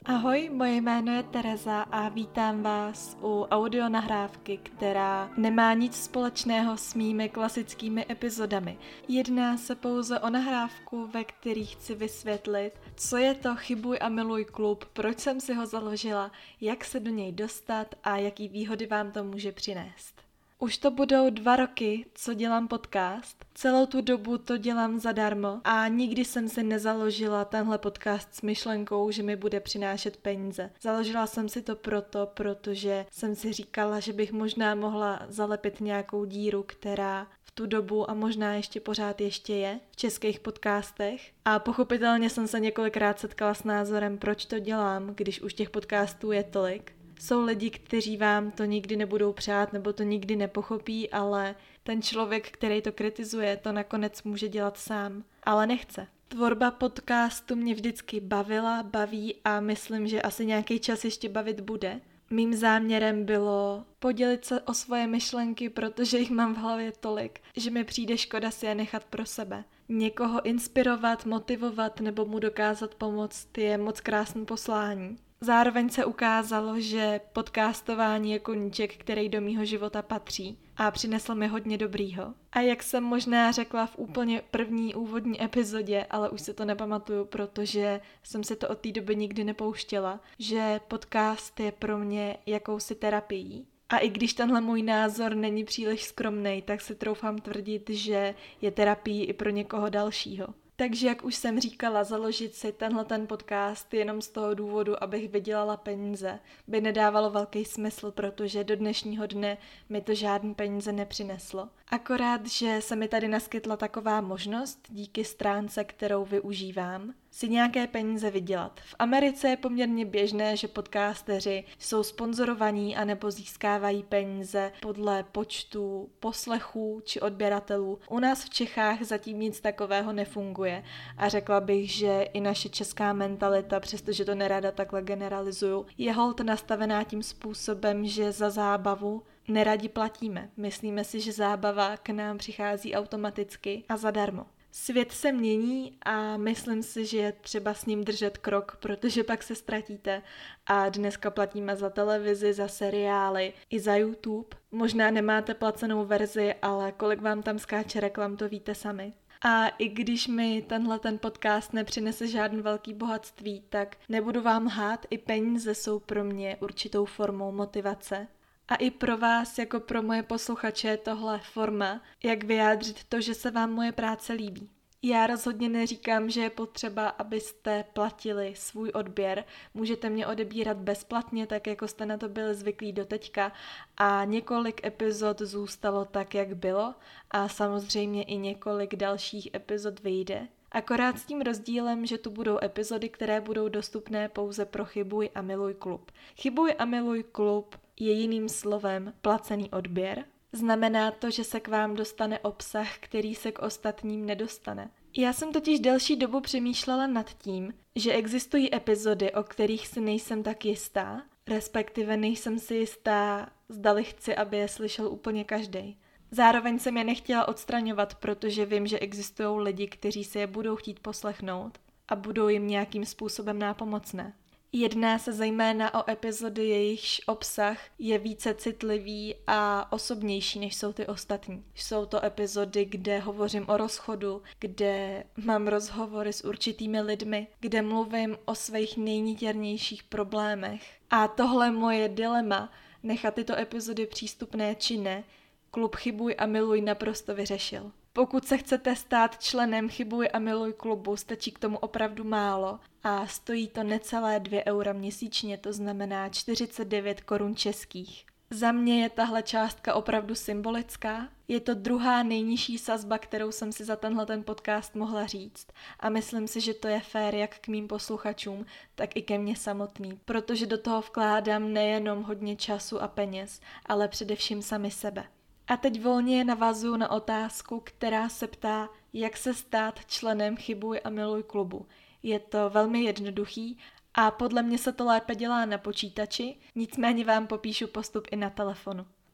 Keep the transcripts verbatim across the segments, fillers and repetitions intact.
Ahoj, moje jméno je Tereza a vítám vás u audionahrávky, která nemá nic společného s mými klasickými epizodami. Jedná se pouze o nahrávku, ve které chci vysvětlit, co je to Chybuj a miluj klub, proč jsem si ho založila, jak se do něj dostat a jaký výhody vám to může přinést. Už to budou dva roky, co dělám podcast. Celou tu dobu to dělám zadarmo a nikdy jsem si nezaložila tenhle podcast s myšlenkou, že mi bude přinášet peníze. Založila jsem si to proto, protože jsem si říkala, že bych možná mohla zalepit nějakou díru, která v tu dobu a možná ještě pořád ještě je v českých podcastech. A pochopitelně jsem se několikrát setkala s názorem, proč to dělám, když už těch podcastů je tolik. Jsou lidi, kteří vám to nikdy nebudou přát nebo to nikdy nepochopí, ale ten člověk, který to kritizuje, to nakonec může dělat sám, ale nechce. Tvorba podcastu mě vždycky bavila, baví a myslím, že asi nějaký čas ještě bavit bude. Mým záměrem bylo podělit se o svoje myšlenky, protože jich mám v hlavě tolik, že mi přijde škoda si je nechat pro sebe. Někoho inspirovat, motivovat nebo mu dokázat pomoct je moc krásný poslání. Zároveň se ukázalo, že podcastování je koníček, který do mýho života patří a přinesl mi hodně dobrýho. A jak jsem možná řekla v úplně první úvodní epizodě, ale už se to nepamatuju, protože jsem si to od té doby nikdy nepouštěla, že podcast je pro mě jakousi terapií. A i když tenhle můj názor není příliš skromnej, tak si troufám tvrdit, že je terapií i pro někoho dalšího. Takže jak už jsem říkala, založit si tenhle ten podcast jenom z toho důvodu, abych vydělala peníze, by nedávalo velký smysl, protože do dnešního dne mi to žádný peníze nepřineslo. Akorát, že se mi tady naskytla taková možnost, díky stránce, kterou využívám, si nějaké peníze vydělat. V Americe je poměrně běžné, že podcasteři jsou sponzorovaní anebo získávají peníze podle počtu poslechů či odběratelů. U nás v Čechách zatím nic takového nefunguje a řekla bych, že i naše česká mentalita, přestože to nerada takhle generalizuju, je holt nastavená tím způsobem, že za zábavu neradi platíme. Myslíme si, že zábava k nám přichází automaticky a zadarmo. Svět se mění a myslím si, že je třeba s ním držet krok, protože pak se ztratíte a dneska platíme za televizi, za seriály i za YouTube. Možná nemáte placenou verzi, ale kolik vám tam skáče reklam, to víte sami. A i když mi tenhle ten podcast nepřinese žádný velký bohatství, tak nebudu vám lhát, i peníze jsou pro mě určitou formou motivace. A i pro vás, jako pro moje posluchače, je tohle forma, jak vyjádřit to, že se vám moje práce líbí. Já rozhodně neříkám, že je potřeba, abyste platili svůj odběr. Můžete mě odebírat bezplatně, tak jako jste na to byli zvyklí doteďka a několik epizod zůstalo tak, jak bylo a samozřejmě i několik dalších epizod vyjde. Akorát s tím rozdílem, že tu budou epizody, které budou dostupné pouze pro Chybuj a miluj klub. Chybuj a miluj klub je jiným slovem placený odběr. Znamená to, že se k vám dostane obsah, který se k ostatním nedostane. Já jsem totiž delší dobu přemýšlela nad tím, že existují epizody, o kterých si nejsem tak jistá, respektive nejsem si jistá, zdali chci, aby je slyšel úplně každej. Zároveň jsem je nechtěla odstraňovat, protože vím, že existují lidi, kteří si je budou chtít poslechnout a budou jim nějakým způsobem nápomocné. Jedná se zejména o epizody, jejichž obsah je více citlivý a osobnější, než jsou ty ostatní. Jsou to epizody, kde hovořím o rozchodu, kde mám rozhovory s určitými lidmi, kde mluvím o svých nejnitěrnějších problémech. A tohle moje dilema, nechat tyto epizody přístupné či ne, klub Chybuj a miluj naprosto vyřešil. Pokud se chcete stát členem Chybuj a miluj klubu, stačí k tomu opravdu málo a stojí to necelé dvě eura měsíčně, to znamená čtyřicet devět korun českých. Za mě je tahle částka opravdu symbolická. Je to druhá nejnižší sazba, kterou jsem si za tenhle ten podcast mohla říct a myslím si, že to je fér jak k mým posluchačům, tak i ke mně samotný, protože do toho vkládám nejenom hodně času a peněz, ale především sami sebe. A teď volně navazuju na otázku, která se ptá, jak se stát členem Chybuj a miluj klubu. Je to velmi jednoduchý a podle mě se to lépe dělá na počítači, nicméně vám popíšu postup i na telefonu.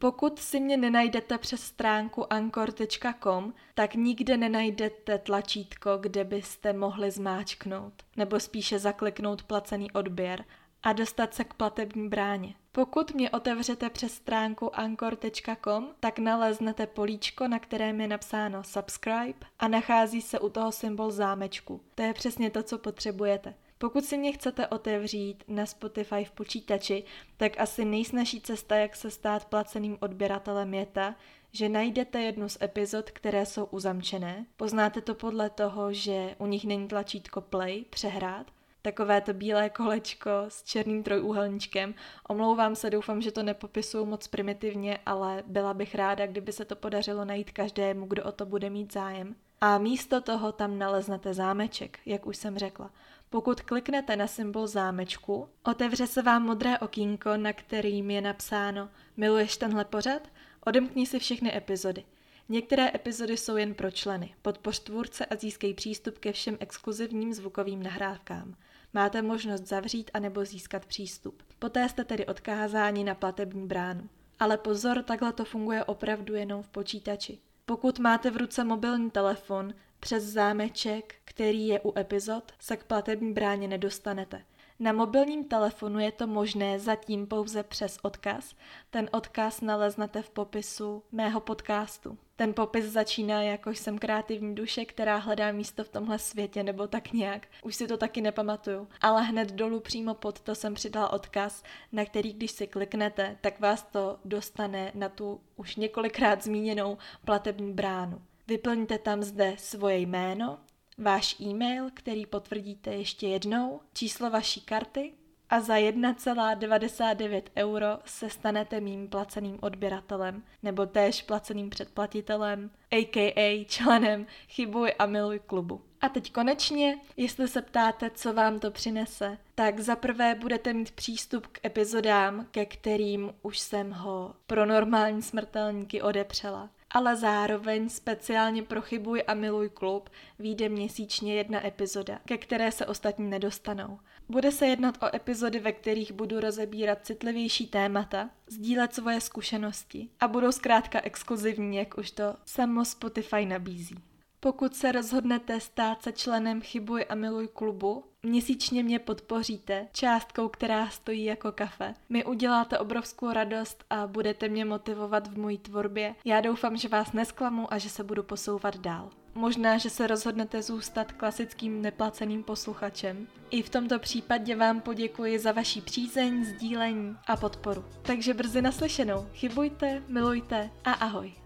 Pokud si mě nenajdete přes stránku anchor tečka com, tak nikde nenajdete tlačítko, kde byste mohli zmáčknout, nebo spíše zakliknout placený odběr a dostat se k platební bráně. Pokud mě otevřete přes stránku anchor tečka com, tak naleznete políčko, na kterém je napsáno subscribe a nachází se u toho symbol zámečku. To je přesně to, co potřebujete. Pokud si mě chcete otevřít na Spotify v počítači, tak asi nejsnažší cesta, jak se stát placeným odběratelem, je ta, že najdete jednu z epizod, které jsou uzamčené. Poznáte to podle toho, že u nich není tlačítko play, přehrát. Takové to bílé kolečko s černým trojúhelníčkem. Omlouvám se, doufám, že to nepopisuju moc primitivně, ale byla bych ráda, kdyby se to podařilo najít každému, kdo o to bude mít zájem. A místo toho tam naleznete zámeček, jak už jsem řekla. Pokud kliknete na symbol zámečku, otevře se vám modré okýnko, na kterým je napsáno Miluješ tenhle pořad? Odemkni si všechny epizody. Některé epizody jsou jen pro členy. Podpoř tvůrce a získej přístup ke všem exkluzivním zvukovým nahrávkám. Máte možnost zavřít anebo získat přístup. Poté jste tedy odkázáni na platební bránu. Ale pozor, takhle to funguje opravdu jenom v počítači. Pokud máte v ruce mobilní telefon, přes zámeček, který je u epizod, se k platební bráně nedostanete. Na mobilním telefonu je to možné zatím pouze přes odkaz. Ten odkaz naleznete v popisu mého podcastu. Ten popis začíná jako jsem kreativní duše, která hledá místo v tomhle světě, nebo tak nějak. Už si to taky nepamatuju. Ale hned dolů přímo pod to jsem přidala odkaz, na který když si kliknete, tak vás to dostane na tu už několikrát zmíněnou platební bránu. Vyplňte tam zde svoje jméno, váš e-mail, který potvrdíte ještě jednou, číslo vaší karty a za jedna celá devadesát devět euro se stanete mým placeným odběratelem nebo též placeným předplatitelem, a k a členem Chybuj a miluj klubu. A teď konečně, jestli se ptáte, co vám to přinese, tak zaprvé budete mít přístup k epizodám, ke kterým už jsem ho pro normální smrtelníky odepřela. Ale zároveň speciálně pro Chybuj a miluj klub vyjde měsíčně jedna epizoda, ke které se ostatní nedostanou. Bude se jednat o epizody, ve kterých budu rozebírat citlivější témata, sdílet svoje zkušenosti a budou zkrátka exkluzivní, jak už to samo Spotify nabízí. Pokud se rozhodnete stát se členem Chybuj a miluj klubu, měsíčně mě podpoříte částkou, která stojí jako kafe. Mi uděláte obrovskou radost a budete mě motivovat v mojí tvorbě. Já doufám, že vás nesklamu a že se budu posouvat dál. Možná, že se rozhodnete zůstat klasickým neplaceným posluchačem. I v tomto případě vám poděkuji za vaši přízeň, sdílení a podporu. Takže brzy naslyšenou. Chybujte, milujte a ahoj.